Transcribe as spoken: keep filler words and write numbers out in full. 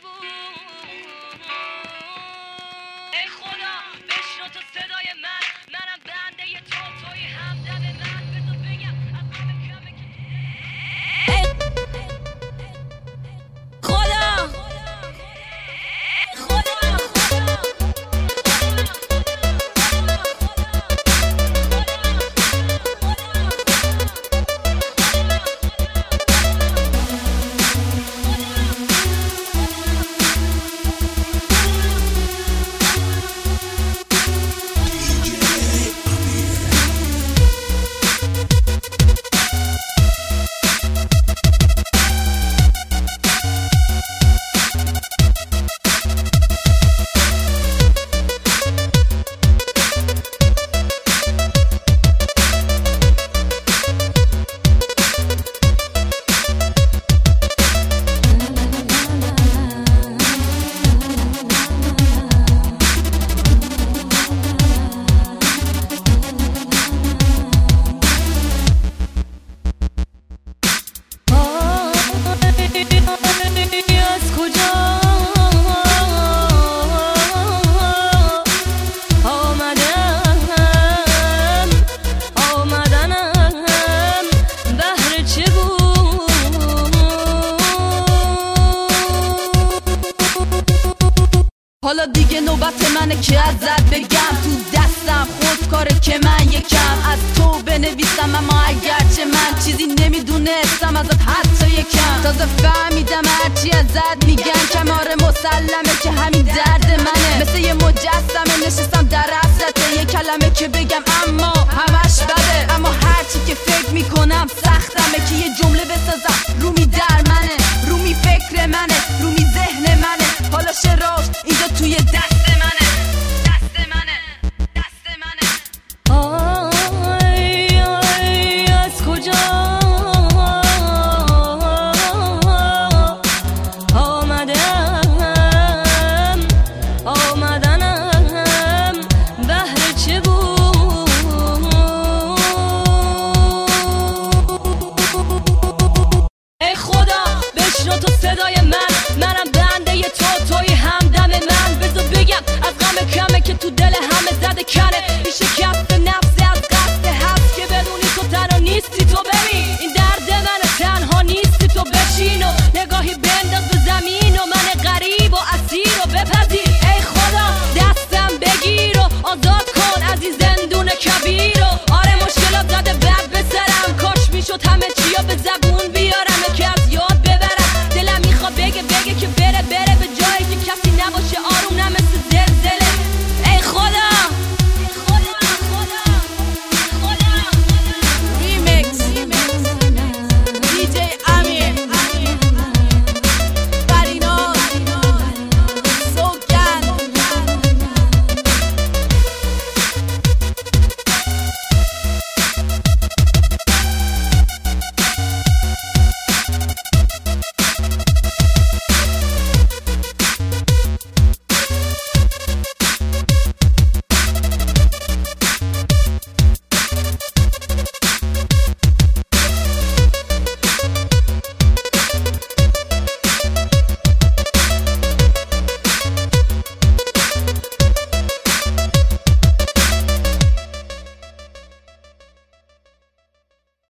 بود. ای خدا بشنو تو صدای من، منم بنده ی تو، توی همدم من. بذار بگم از همه کمه که خدا حالا دیگه نوبت منه که ازت بگم، تو دستم خودکاره که من یکم از تو بنویسم، اما اگرچه من چیزی نمیدونستم ازت حتی یکم، تازه فهمیدم هرچی ازت میگن کماره مسلمه که همین درد منه، مثل یه مجسمه نشستم در حسرته، یه کلمه که بگم اما همش بده، اما هرچی که فکر میکنم سختمه که یه جمله بسازم